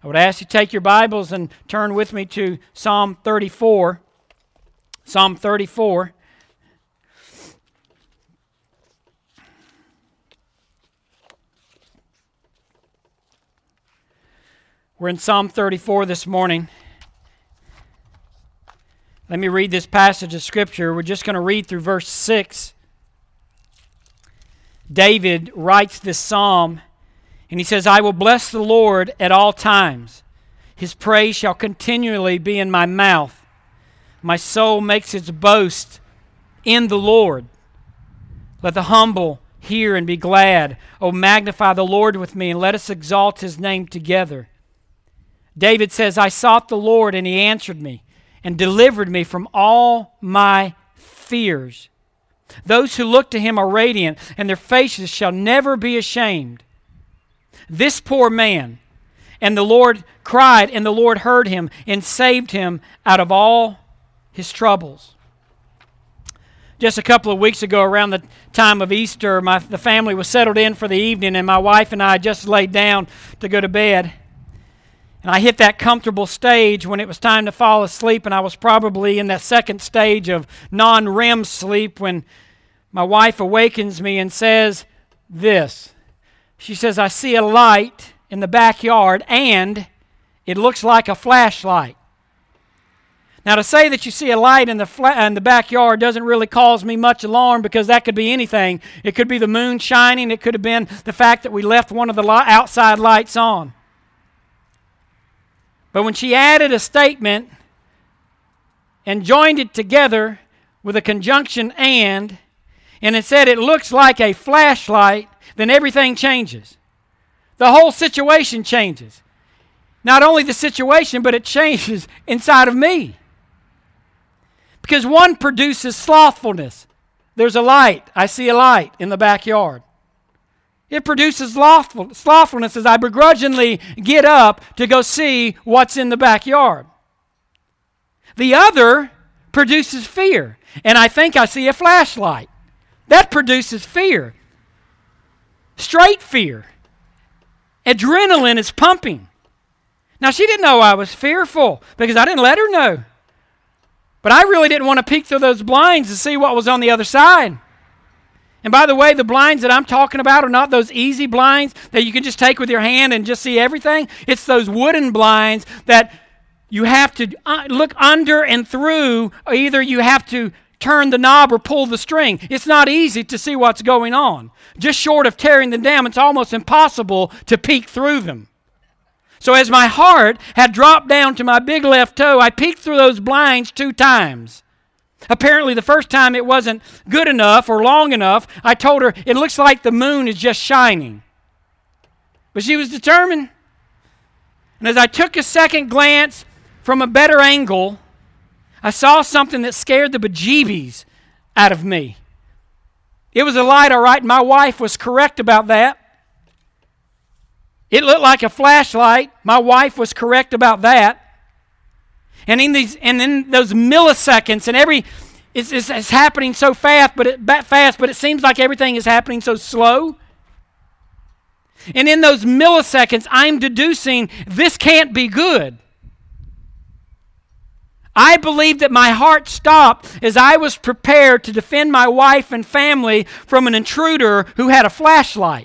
I would ask you to take your Bibles and turn with me to Psalm 34. Psalm 34. We're in Psalm 34 this morning. Let me read this passage of Scripture. We're just going to read through verse 6. David writes this psalm, and he says, I will bless the Lord at all times. His praise shall continually be in my mouth. My soul makes its boast in the Lord. Let the humble hear and be glad. O magnify the Lord with me, and let us exalt his name together. David says, I sought the Lord, and he answered me, and delivered me from all my fears. Those who look to him are radiant, and their faces shall never be ashamed. This poor man, and the Lord cried, and the Lord heard him, and saved him out of all his troubles. Just a couple of weeks ago, around the time of Easter, the family was settled in for the evening, and my wife and I just laid down to go to bed. And I hit that comfortable stage when it was time to fall asleep, and I was probably in that second stage of non-REM sleep when my wife awakens me and says this. She says, I see a light in the backyard, and it looks like a flashlight. Now, to say that you see a light in the backyard doesn't really cause me much alarm, because that could be anything. It could be the moon shining. It could have been the fact that we left one of the outside lights on. But when she added a statement and joined it together with a conjunction and it said it looks like a flashlight, then everything changes. The whole situation changes. Not only the situation, but it changes inside of me. Because one produces slothfulness. There's a light. I see a light in the backyard. It produces slothfulness as I begrudgingly get up to go see what's in the backyard. The other produces fear, and I think I see a flashlight. That produces fear. Straight fear. Adrenaline is pumping. Now, she didn't know I was fearful because I didn't let her know. But I really didn't want to peek through those blinds to see what was on the other side. And by the way, the blinds that I'm talking about are not those easy blinds that you can just take with your hand and just see everything. It's those wooden blinds that you have to look under and through, or either you have to turn the knob or pull the string. It's not easy to see what's going on. Just short of tearing them down, it's almost impossible to peek through them. So as my heart had dropped down to my big left toe, I peeked through those blinds 2 times. Apparently the first time it wasn't good enough or long enough. I told her, it looks like the moon is just shining. But she was determined. And as I took a second glance from a better angle, I saw something that scared the bejeebies out of me. It was a light, all right. My wife was correct about that. It looked like a flashlight. My wife was correct about that. And in those milliseconds, and it's happening so fast, but it seems like everything is happening so slow. And in those milliseconds, I'm deducing this can't be good. I believe that my heart stopped as I was prepared to defend my wife and family from an intruder who had a flashlight.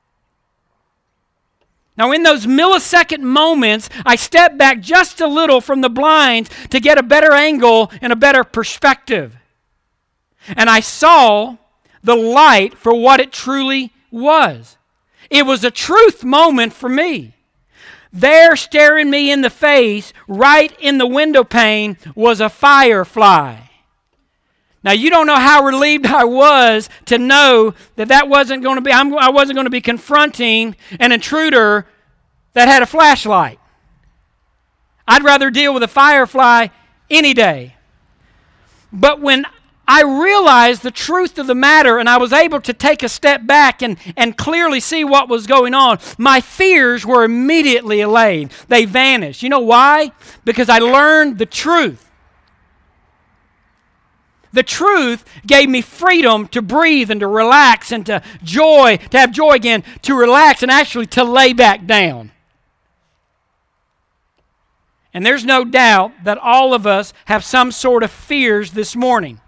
Now, in those millisecond moments, I stepped back just a little from the blinds to get a better angle and a better perspective. And I saw the light for what it truly was. It was a truth moment for me. There, staring me in the face, right in the window pane, was a firefly. Now, you don't know how relieved I was to know that I wasn't going to be confronting an intruder that had a flashlight. I'd rather deal with a firefly any day. But when I realized the truth of the matter and I was able to take a step back and clearly see what was going on, my fears were immediately allayed. They vanished. You know why? Because I learned the truth. The truth gave me freedom to breathe and to relax and to have joy again, to relax and actually to lay back down. And there's no doubt that all of us have some sort of fears this morning.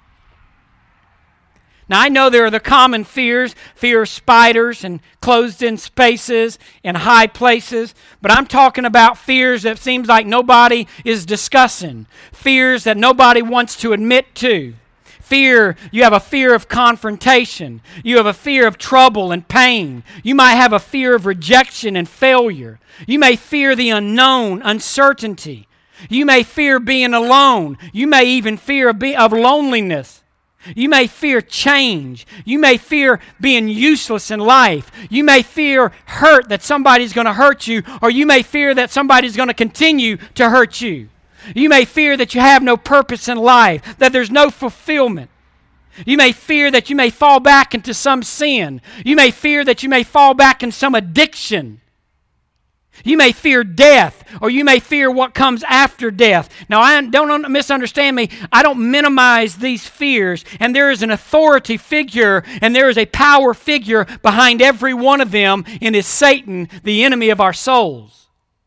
Now, I know there are the common fears, fear of spiders and closed-in spaces and high places, but I'm talking about fears that seems like nobody is discussing, fears that nobody wants to admit to. Fear, you have a fear of confrontation. You have a fear of trouble and pain. You might have a fear of rejection and failure. You may fear the unknown, uncertainty. You may fear being alone. You may even fear of loneliness. You may fear change. You may fear being useless in life. You may fear hurt, that somebody's going to hurt you, or you may fear that somebody's going to continue to hurt you. You may fear that you have no purpose in life, that there's no fulfillment. You may fear that you may fall back into some sin. You may fear that you may fall back in some addiction. You may fear death, or you may fear what comes after death. Now, don't misunderstand me. I don't minimize these fears, and there is an authority figure, and there is a power figure behind every one of them, and is Satan, the enemy of our souls.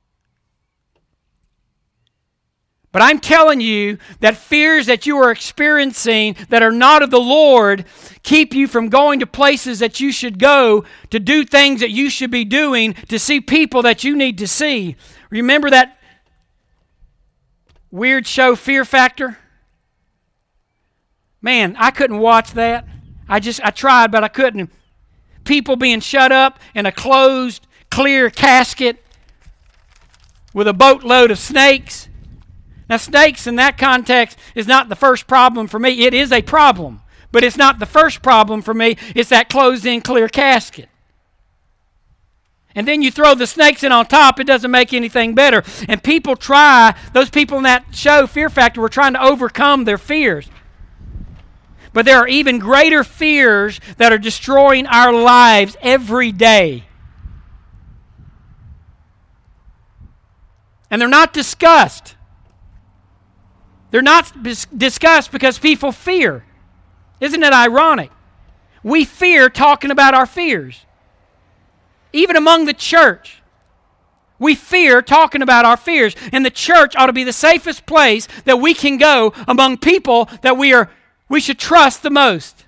But I'm telling you that fears that you are experiencing that are not of the Lord keep you from going to places that you should go, to do things that you should be doing, to see people that you need to see. Remember that weird show, Fear Factor? Man, I couldn't watch that. I tried, but I couldn't. People being shut up in a closed, clear casket with a boatload of snakes. Now, snakes in that context is not the first problem for me. It is a problem, but it's not the first problem for me. It's that closed-in clear casket. And then you throw the snakes in on top, it doesn't make anything better. And those people in that show, Fear Factor, were trying to overcome their fears. But there are even greater fears that are destroying our lives every day. And they're not discussed. They're not discussed because people fear. Isn't it ironic? We fear talking about our fears. Even among the church, we fear talking about our fears. And the church ought to be the safest place that we can go among people that we should trust the most.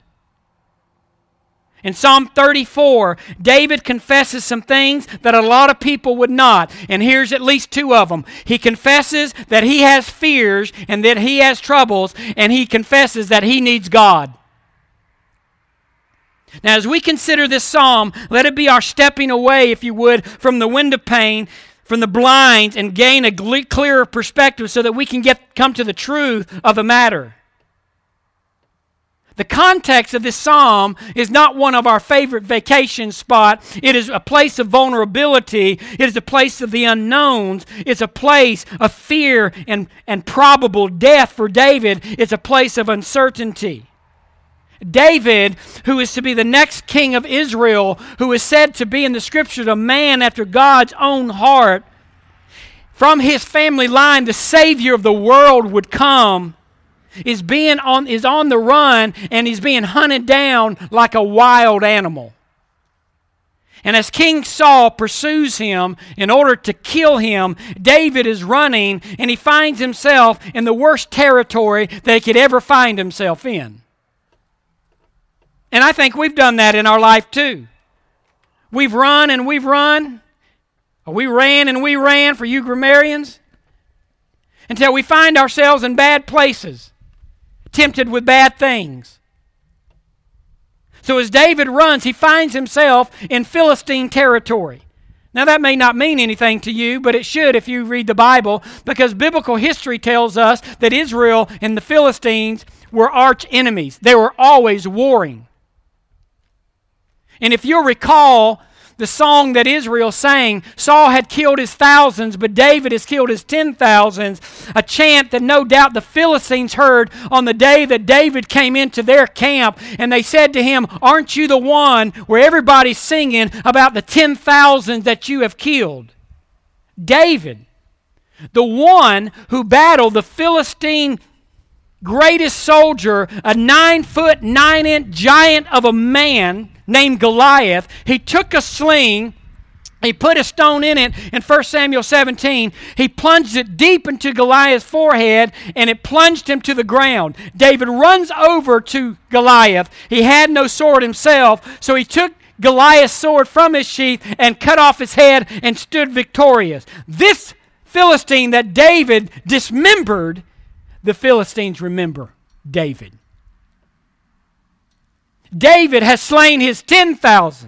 In Psalm 34, David confesses some things that a lot of people would not. And here's at least two of them. He confesses that he has fears and that he has troubles, and he confesses that he needs God. Now, as we consider this psalm, let it be our stepping away, if you would, from the window pane, from the blinds, and gain a clearer perspective so that we can come to the truth of the matter. The context of this psalm is not one of our favorite vacation spots. It is a place of vulnerability. It is a place of the unknowns. It's a place of fear and probable death for David. It's a place of uncertainty. David, who is to be the next king of Israel, who is said to be in the Scriptures a man after God's own heart, from his family line, the Savior of the world would come, is on the run, and he's being hunted down like a wild animal. And as King Saul pursues him in order to kill him, David is running, and he finds himself in the worst territory that he could ever find himself in. And I think we've done that in our life too. We've run and we've run. Or we ran and we ran, for you grammarians, until we find ourselves in bad places, tempted with bad things. So as David runs, he finds himself in Philistine territory. Now that may not mean anything to you, but it should if you read the Bible, because biblical history tells us that Israel and the Philistines were arch enemies. They were always warring. And if you'll recall the song that Israel sang, Saul had killed his thousands, but David has killed his 10,000s, a chant that no doubt the Philistines heard on the day that David came into their camp, and they said to him, "Aren't you the one where everybody's singing about the 10,000 that you have killed?" David, the one who battled the Philistine greatest soldier, a 9-foot, 9-inch giant of a man named Goliath. He took a sling He put a stone in it in 1 Samuel 17. He plunged it deep into Goliath's forehead, and it plunged him to the ground. David runs over to Goliath. He had no sword himself, so he took Goliath's sword from his sheath and cut off his head and stood victorious. This Philistine that David dismembered, the Philistines remember David. David has slain his 10,000s.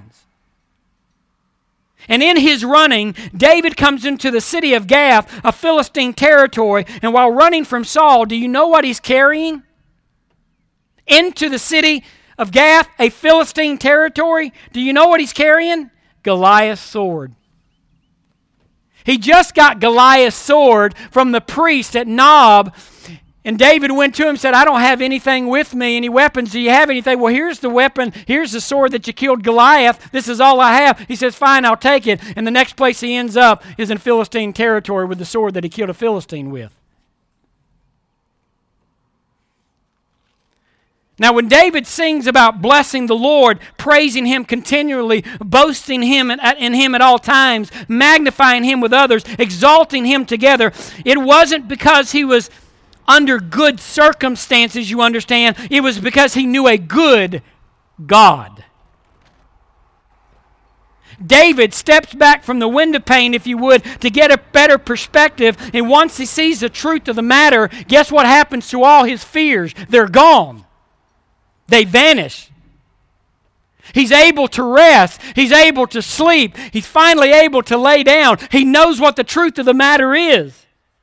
And in his running, David comes into the city of Gath, a Philistine territory, and while running from Saul, do you know what he's carrying? Into the city of Gath, a Philistine territory, do you know what he's carrying? Goliath's sword. He just got Goliath's sword from the priest at Nob. And David went to him and said, I don't have anything with me, any weapons. Do you have anything? Well, here's the weapon. Here's the sword that you killed Goliath. This is all I have. He says, fine, I'll take it. And the next place he ends up is in Philistine territory with the sword that he killed a Philistine with. Now, when David sings about blessing the Lord, praising Him continually, boasting Him in Him at all times, magnifying Him with others, exalting Him together, it wasn't because he was under good circumstances, you understand. It was because he knew a good God. David steps back from the window pane, if you would, to get a better perspective. And once he sees the truth of the matter, guess what happens to all his fears? They're gone. They vanish. He's able to rest. He's able to sleep. He's finally able to lay down. He knows what the truth of the matter is.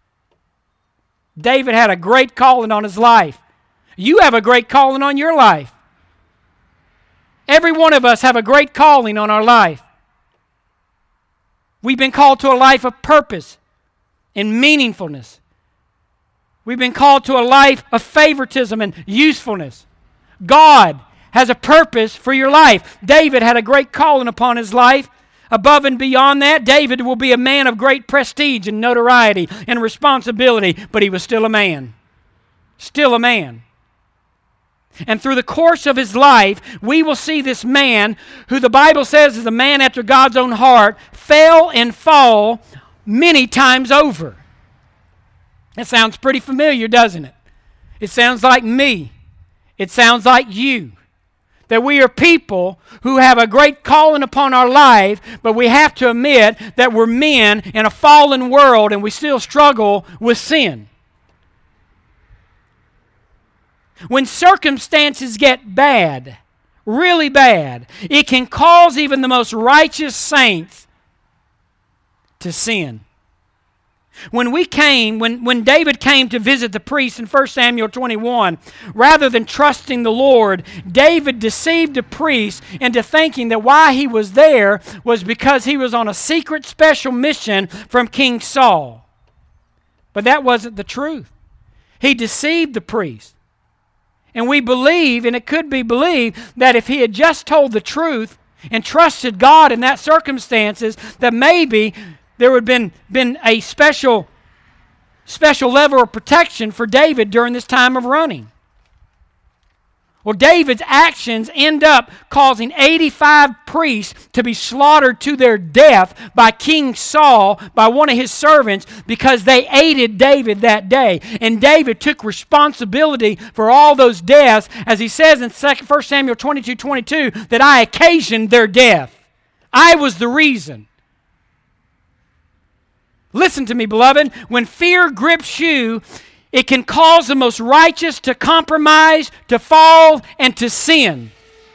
David had a great calling on his life. You have a great calling on your life. Every one of us have a great calling on our life. We've been called to a life of purpose and meaningfulness. We've been called to a life of favoritism and usefulness. God has a purpose for your life. David had a great calling upon his life. Above and beyond that, David will be a man of great prestige and notoriety and responsibility, but he was still a man. Still a man. And through the course of his life, we will see this man, who the Bible says is a man after God's own heart, fail and fall many times over. That sounds pretty familiar, doesn't it? It sounds like me. It sounds like you. That we are people who have a great calling upon our life, but we have to admit that we're men in a fallen world and we still struggle with sin. When circumstances get bad, really bad, it can cause even the most righteous saints to sin. When David came to visit the priest in 1 Samuel 21, rather than trusting the Lord, David deceived the priest into thinking that why he was there was because he was on a secret special mission from King Saul. But that wasn't the truth. He deceived the priest. And we believe, and it could be believed, that if he had just told the truth and trusted God in that circumstances, that maybe there would have been a special level of protection for David during this time of running. Well, David's actions end up causing 85 priests to be slaughtered to their death by King Saul, by one of his servants, because they aided David that day. And David took responsibility for all those deaths, as he says in 1 Samuel 22:22, that I occasioned their death. I was the reason. Listen to me, beloved. When fear grips you, it can cause the most righteous to compromise, to fall, and to sin.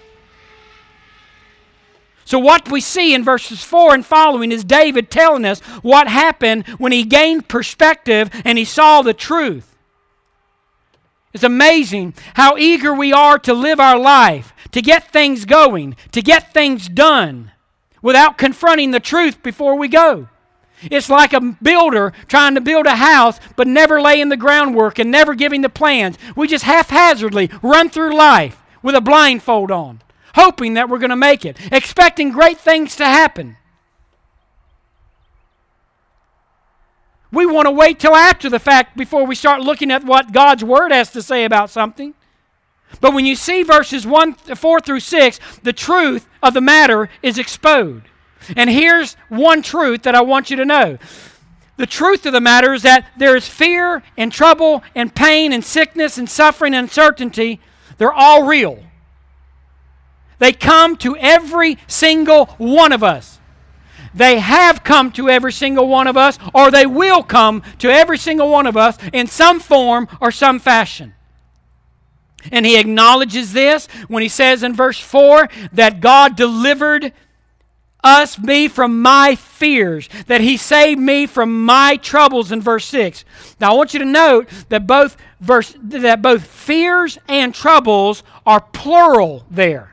So what we see in verses 4 and following is David telling us what happened when he gained perspective and he saw the truth. It's amazing how eager we are to live our life, to get things going, to get things done, without confronting the truth before we go. It's like a builder trying to build a house but never laying the groundwork and never giving the plans. We just haphazardly run through life with a blindfold on, hoping that we're going to make it, expecting great things to happen. We want to wait till after the fact before we start looking at what God's Word has to say about something. But when you see verses 4 through 6, the truth of the matter is exposed. And here's one truth that I want you to know. The truth of the matter is that there is fear and trouble and pain and sickness and suffering and uncertainty. They're all real. They come to every single one of us. They have come to every single one of us, or they will come to every single one of us in some form or some fashion. And he acknowledges this when he says in verse 4 that God delivered me from my fears, that he saved me from my troubles in verse 6. Now I want you to note that both fears and troubles are plural there.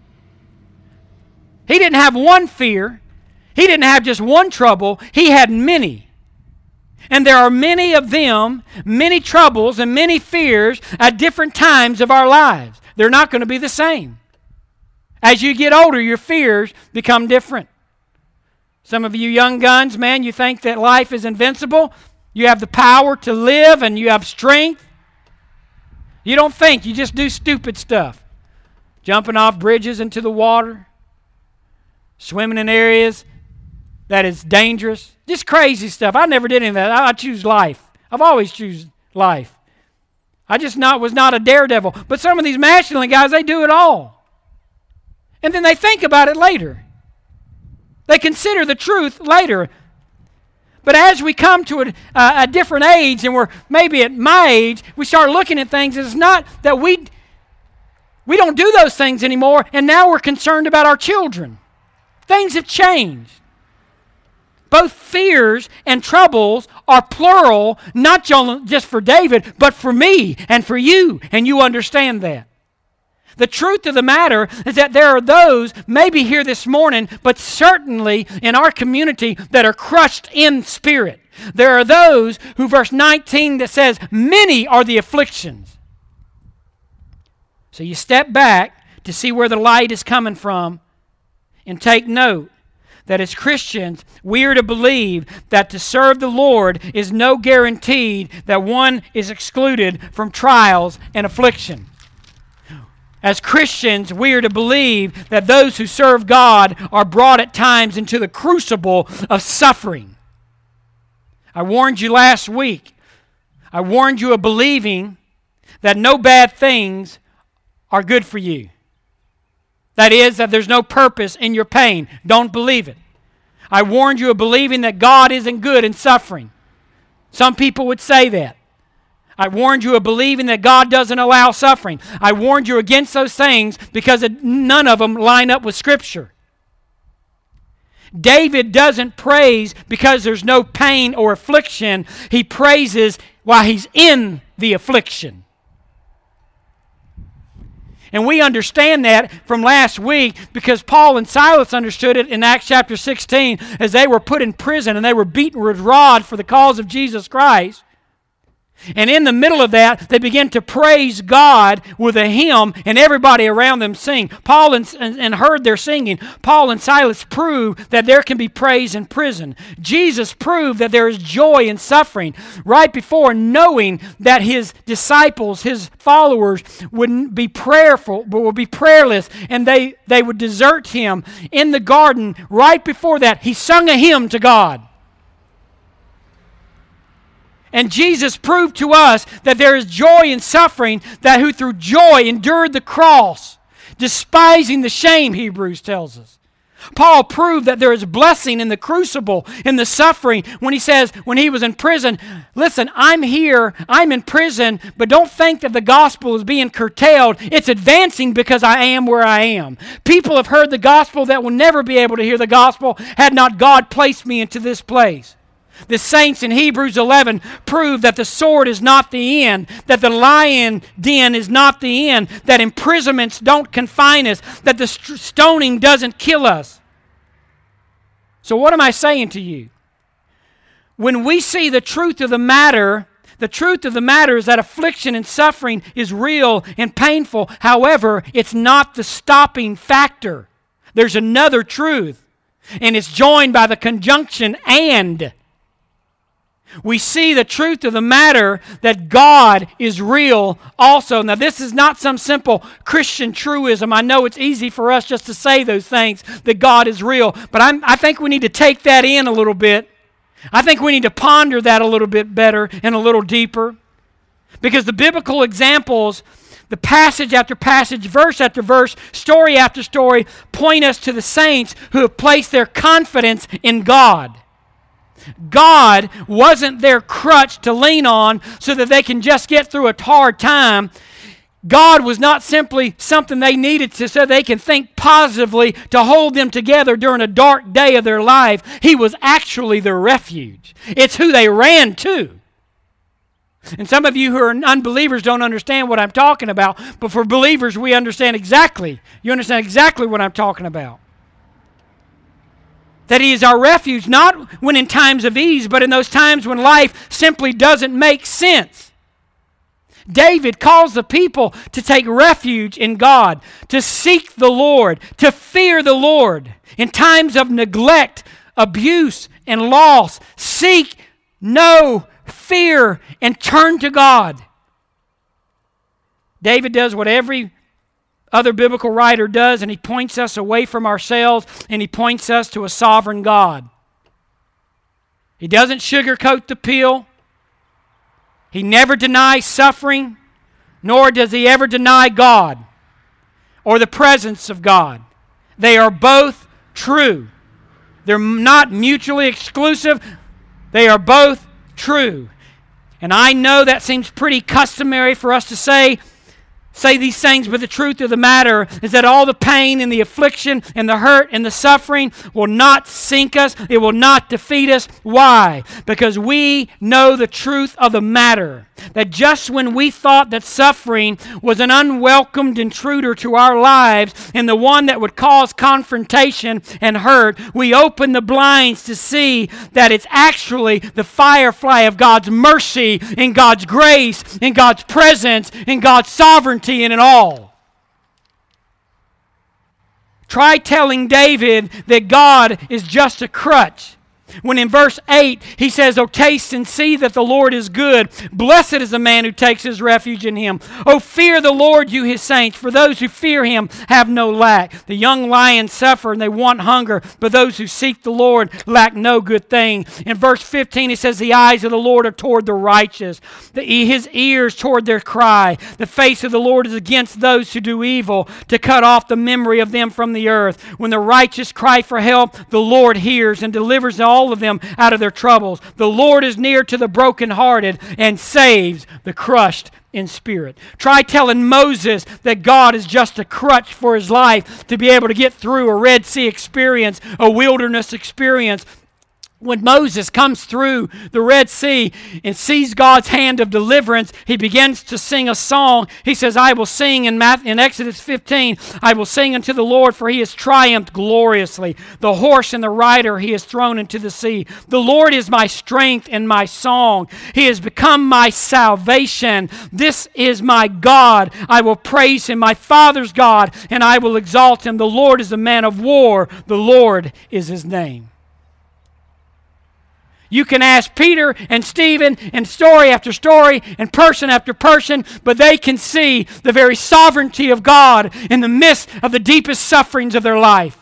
He didn't have one fear. He didn't have just one trouble. He had many. And there are many of them, many troubles and many fears at different times of our lives. They're not going to be the same. As you get older, your fears become different. Some of you young guns, man, you think that life is invincible. You have the power to live and you have strength. You don't think, you just do stupid stuff. Jumping off bridges into the water. Swimming in areas that is dangerous. Just crazy stuff. I never did any of that. I choose life. I've always choose life. I just was not a daredevil. But some of these masculine guys, they do it all. And then they think about it later. They consider the truth later. But as we come to a different age, and we're maybe at my age, we start looking at things. It's not that we don't do those things anymore, and now we're concerned about our children. Things have changed. Both fears and troubles are plural, not just for David, but for me and for you, and you understand that. The truth of the matter is that there are those, maybe here this morning, but certainly in our community, that are crushed in spirit. There are those who, verse 19, that says, many are the afflictions. So you step back to see where the light is coming from and take note that as Christians, we are to believe that to serve the Lord is no guarantee that one is excluded from trials and affliction. As Christians, we are to believe that those who serve God are brought at times into the crucible of suffering. I warned you last week. I warned you of believing that no bad things are good for you. That is, that there's no purpose in your pain. Don't believe it. I warned you of believing that God isn't good in suffering. Some people would say that. I warned you of believing that God doesn't allow suffering. I warned you against those things because none of them line up with Scripture. David doesn't praise because there's no pain or affliction. He praises while he's in the affliction. And we understand that from last week because Paul and Silas understood it in Acts chapter 16 as they were put in prison and they were beaten with rod for the cause of Jesus Christ. And in the middle of that, they began to praise God with a hymn, and everybody around them sing. Paul and heard their singing. Paul and Silas proved that there can be praise in prison. Jesus proved that there is joy in suffering right before knowing that his disciples, his followers, wouldn't be prayerful, but would be prayerless, and they would desert him. In the garden, right before that, he sung a hymn to God. And Jesus proved to us that there is joy in suffering, that who through joy endured the cross, despising the shame, Hebrews tells us. Paul proved that there is blessing in the crucible, in the suffering, when he says, when he was in prison, listen, I'm here, I'm in prison, but don't think that the gospel is being curtailed. It's advancing because I am where I am. People have heard the gospel that will never be able to hear the gospel had not God placed me into this place. The saints in Hebrews 11 prove that the sword is not the end, that the lion den is not the end, that imprisonments don't confine us, that the stoning doesn't kill us. So what am I saying to you? When we see the truth of the matter is that affliction and suffering is real and painful. However, it's not the stopping factor. There's another truth, and it's joined by the conjunction and. we see the truth of the matter that God is real also. Now, this is not some simple Christian truism. I know it's easy for us just to say those things, that God is real, but I think we need to take that in a little bit. I think we need to ponder that a little bit better and a little deeper, because the biblical examples, the passage after passage, verse after verse, story after story, point us to the saints who have placed their confidence in God. God wasn't their crutch to lean on so that they can just get through a hard time. God was not simply something they needed to so they can think positively to hold them together during a dark day of their life. He was actually their refuge. It's who they ran to. And some of you who are unbelievers don't understand what I'm talking about, but for believers, we understand exactly. You understand exactly what I'm talking about. That He is our refuge, not when in times of ease, but in those times when life simply doesn't make sense. David calls the people to take refuge in God, to seek the Lord, to fear the Lord. In times of neglect, abuse, and loss, seek, know, fear, and turn to God. David does what every other biblical writer does, and he points us away from ourselves, and he points us to a sovereign God. He doesn't sugarcoat the pill. He never denies suffering, nor does he ever deny God or the presence of God. They are both true. They're not mutually exclusive. They are both true. And I know that seems pretty customary for us to say these things, but the truth of the matter is that all the pain and the affliction and the hurt and the suffering will not sink us. It will not defeat us. Why? Because we know the truth of the matter. That just when we thought that suffering was an unwelcomed intruder to our lives and the one that would cause confrontation and hurt, we open the blinds to see that it's actually the firefly of God's mercy and God's grace and God's presence and God's sovereignty in it all. Try telling David that God is just a crutch, when in verse 8 he says, "Oh, taste and see that the Lord is good. Blessed is the man who takes his refuge in Him. Oh, fear the Lord, you His saints, for those who fear Him have no lack. The young lions suffer and they want hunger, but those who seek the Lord lack no good thing." In verse 15 he says, "The eyes of the Lord are toward the righteous, His ears toward their cry. The face of the Lord is against those who do evil, to cut off the memory of them from the earth. When the righteous cry for help, the Lord hears and delivers all of them out of their troubles. The Lord is near to the brokenhearted and saves the crushed in spirit." Try telling Moses that God is just a crutch for his life to be able to get through a Red Sea experience, a wilderness experience. When Moses comes through the Red Sea and sees God's hand of deliverance, he begins to sing a song. He says, "I will sing," in Exodus 15, "I will sing unto the Lord, for He has triumphed gloriously. The horse and the rider He has thrown into the sea. The Lord is my strength and my song. He has become my salvation. This is my God. I will praise Him, my Father's God, and I will exalt Him. The Lord is a man of war. The Lord is His name." You can ask Peter and Stephen and story after story and person after person, but they can see the very sovereignty of God in the midst of the deepest sufferings of their life.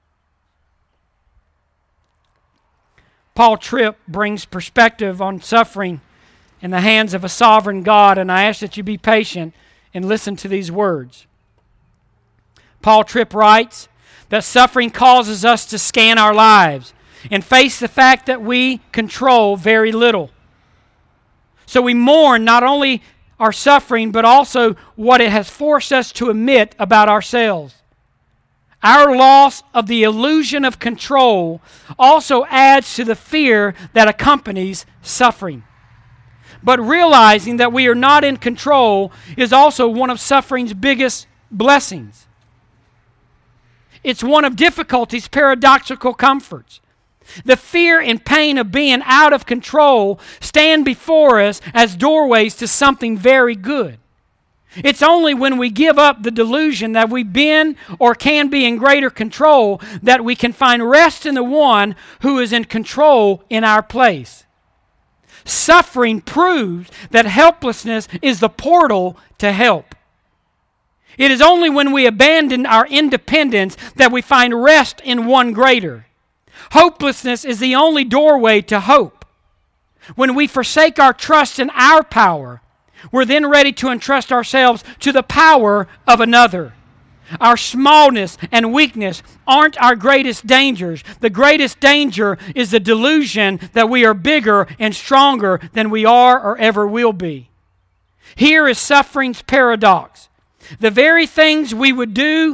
Paul Tripp brings perspective on suffering in the hands of a sovereign God, and I ask that you be patient and listen to these words. Paul Tripp writes that suffering causes us to scan our lives and face the fact that we control very little. So we mourn not only our suffering, but also what it has forced us to admit about ourselves. Our loss of the illusion of control also adds to the fear that accompanies suffering. But realizing that we are not in control is also one of suffering's biggest blessings. It's one of difficulty's paradoxical comforts. The fear and pain of being out of control stand before us as doorways to something very good. It's only when we give up the delusion that we've been or can be in greater control that we can find rest in the one who is in control in our place. Suffering proves that helplessness is the portal to help. It is only when we abandon our independence that we find rest in one greater. Hopelessness is the only doorway to hope. When we forsake our trust in our power, we're then ready to entrust ourselves to the power of another. Our smallness and weakness aren't our greatest dangers. The greatest danger is the delusion that we are bigger and stronger than we are or ever will be. Here is suffering's paradox. The very things we would do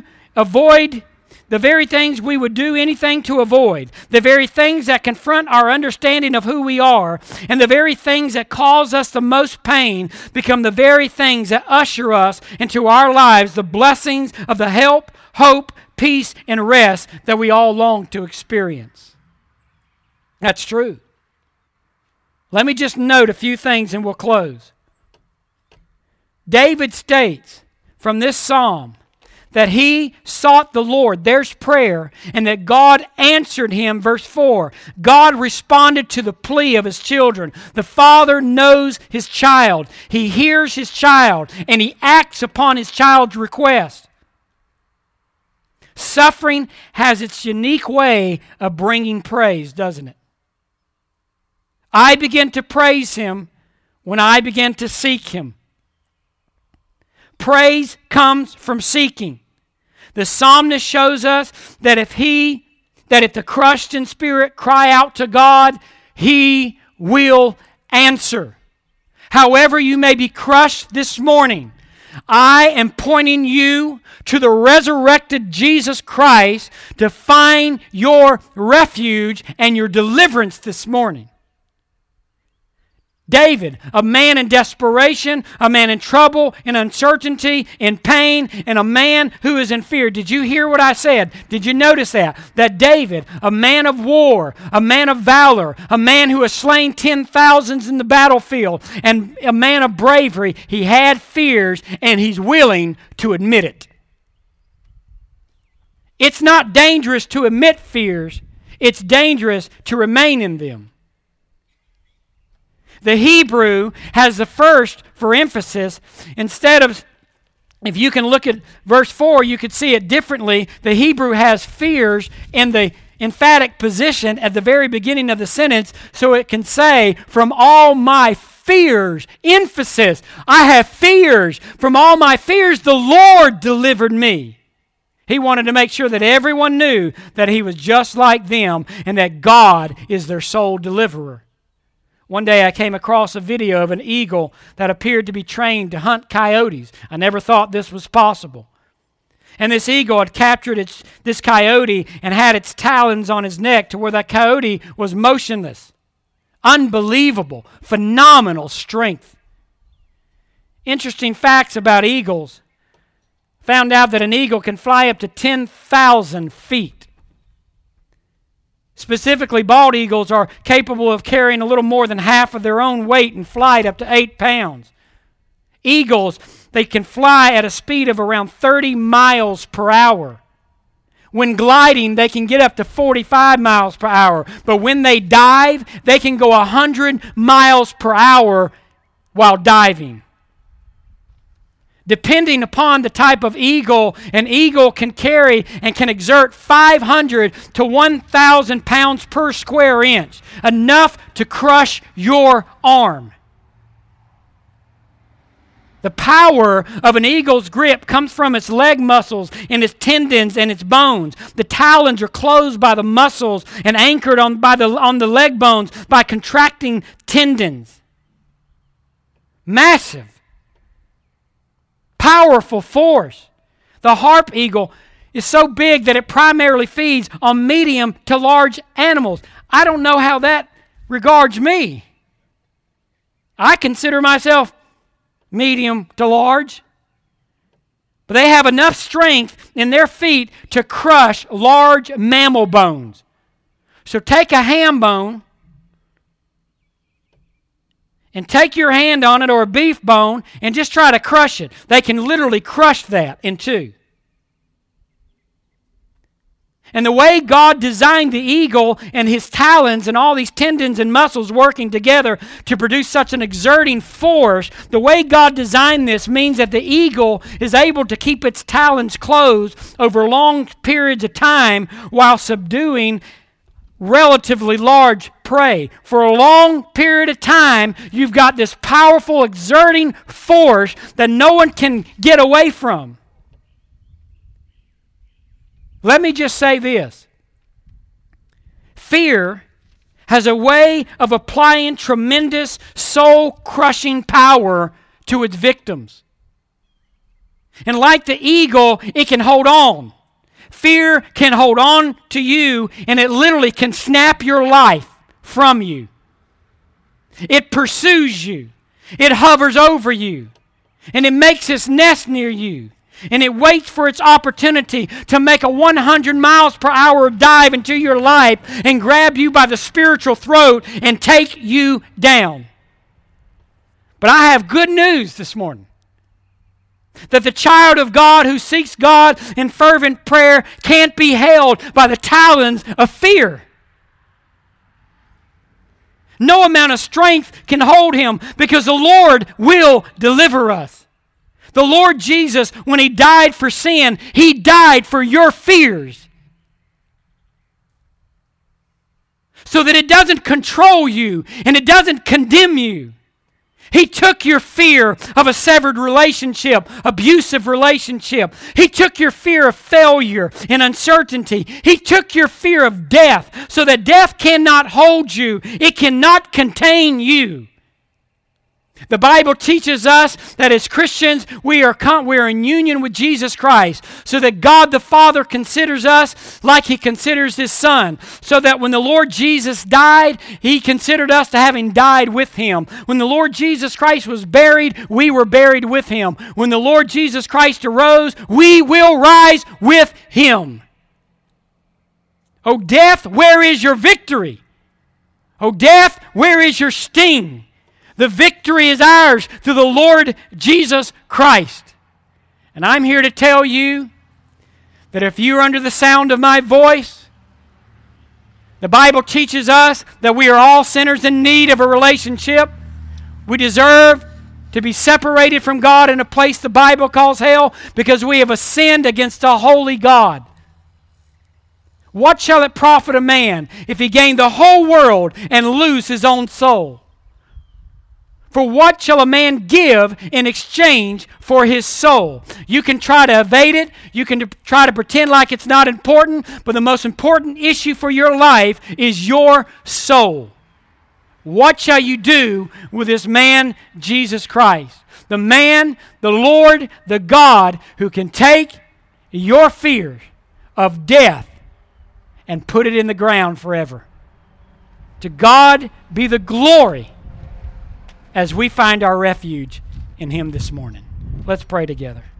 anything to avoid, the very things that confront our understanding of who we are, and the very things that cause us the most pain become the very things that usher us into our lives, the blessings of the help, hope, peace, and rest that we all long to experience. That's true. Let me just note a few things and we'll close. David states from this psalm that he sought the Lord, there's prayer, and that God answered him, verse 4. God responded to the plea of his children. The Father knows his child. He hears his child, and he acts upon his child's request. Suffering has its unique way of bringing praise, doesn't it? I begin to praise him when I begin to seek him. Praise comes from seeking. The psalmist shows us that if the crushed in spirit cry out to God, he will answer. However you may be crushed this morning, I am pointing you to the resurrected Jesus Christ to find your refuge and your deliverance this morning. David, a man in desperation, a man in trouble, in uncertainty, in pain, and a man who is in fear. Did you hear what I said? Did you notice that? That David, a man of war, a man of valor, a man who has slain 10,000s in the battlefield, and a man of bravery, he had fears and he's willing to admit it. It's not dangerous to admit fears. It's dangerous to remain in them. The Hebrew has the first for emphasis. Instead of, if you can look at verse 4, you could see it differently. The Hebrew has fears in the emphatic position at the very beginning of the sentence, so it can say, from all my fears, emphasis, I have fears. From all my fears, the Lord delivered me. He wanted to make sure that everyone knew that he was just like them and that God is their sole deliverer. One day I came across a video of an eagle that appeared to be trained to hunt coyotes. I never thought this was possible. And this eagle had captured this coyote and had its talons on his neck to where that coyote was motionless. Unbelievable, phenomenal strength. Interesting facts about eagles. Found out that an eagle can fly up to 10,000 feet. Specifically, bald eagles are capable of carrying a little more than half of their own weight in flight, up to 8 pounds. Eagles, they can fly at a speed of around 30 miles per hour. When gliding, they can get up to 45 miles per hour. But when they dive, they can go 100 miles per hour while diving. Depending upon the type of eagle, an eagle can carry and can exert 500 to 1,000 pounds per square inch, enough to crush your arm. The power of an eagle's grip comes from its leg muscles and its tendons and its bones. The talons are closed by the muscles and anchored on the leg bones by contracting tendons. Massive. Powerful force. The harp eagle is so big that it primarily feeds on medium to large animals. I don't know how that regards me. I consider myself medium to large. But they have enough strength in their feet to crush large mammal bones. So take a ham bone and take your hand on it, or a beef bone, and just try to crush it. They can literally crush that in two. And the way God designed the eagle and his talons and all these tendons and muscles working together to produce such an exerting force, the way God designed this means that the eagle is able to keep its talons closed over long periods of time while subduing relatively large prey. For a long period of time, you've got this powerful exerting force that no one can get away from. Let me just say this. Fear has a way of applying tremendous soul-crushing power to its victims. And like the eagle, it can hold on. Fear can hold on to you, and it literally can snap your life from you. It pursues you. It hovers over you. And it makes its nest near you. And it waits for its opportunity to make a 100 miles per hour dive into your life and grab you by the spiritual throat and take you down. But I have good news this morning. That the child of God who seeks God in fervent prayer can't be held by the talons of fear. No amount of strength can hold him because the Lord will deliver us. The Lord Jesus, when He died for sin, He died for your fears. So that it doesn't control you and it doesn't condemn you. He took your fear of a severed relationship, abusive relationship. He took your fear of failure and uncertainty. He took your fear of death so that death cannot hold you. It cannot contain you. The Bible teaches us that as Christians, we are in union with Jesus Christ, so that God the Father considers us like He considers His Son, so that when the Lord Jesus died, He considered us to having died with Him. When the Lord Jesus Christ was buried, we were buried with Him. When the Lord Jesus Christ arose, we will rise with Him. O death, where is your victory? O death, where is your sting? The victory is ours through the Lord Jesus Christ. And I'm here to tell you that if you're under the sound of my voice, the Bible teaches us that we are all sinners in need of a relationship. We deserve to be separated from God in a place the Bible calls hell because we have sinned against a holy God. What shall it profit a man if he gain the whole world and lose his own soul? For what shall a man give in exchange for his soul? You can try to evade it. You can try to pretend like it's not important. But the most important issue for your life is your soul. What shall you do with this man, Jesus Christ? The man, the Lord, the God who can take your fear of death and put it in the ground forever. To God be the glory as we find our refuge in Him this morning. Let's pray together.